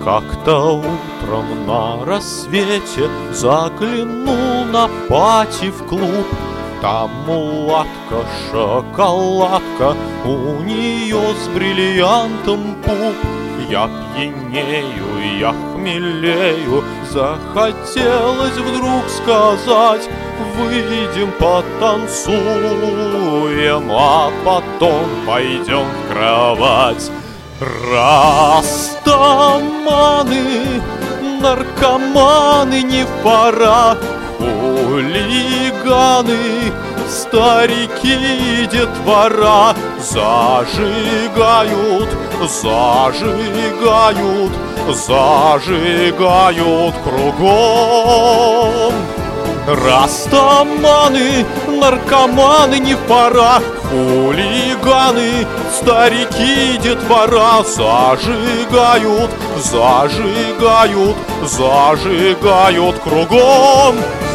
Как-то утром на рассвете заглянул на пати в клуб. Там мулатка, шоколадка, у нее с бриллиантом пуп. Я пьянею, я хмелею, захотелось вдруг сказать: выйдем потанцуем, а потом пойдем в кровать. Растаманы, наркоманы, не в порах, хулиганы, старики, детвора зажигают, зажигают, зажигают кругом. Растаманы, наркоманы, не в порах, хулиганы, старики, детвора зажигают, зажигают, зажигают кругом.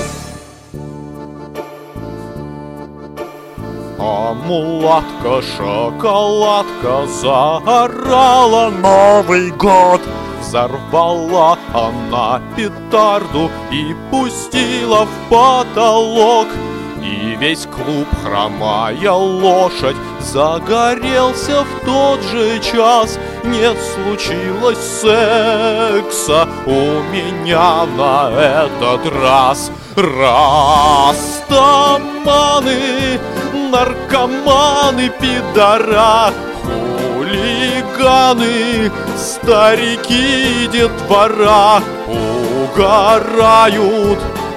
А мулатка, шоколадка заорала: Новый год! Взорвала она петарду и пустила в потолок. И весь клуб, хромая лошадь, загорелся в тот же час. Не случилось секса у меня на этот раз. Растаманы, наркоманы, пидора, хулиганы, старики, детвора угорают,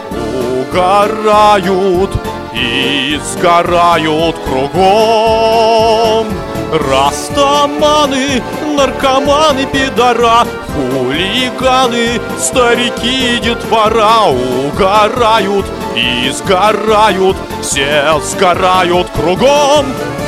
угорают и сгорают кругом. Растаманы, наркоманы, пидора, хулиганы, старики, детвора угорают и сгорают, все сгорают кругом.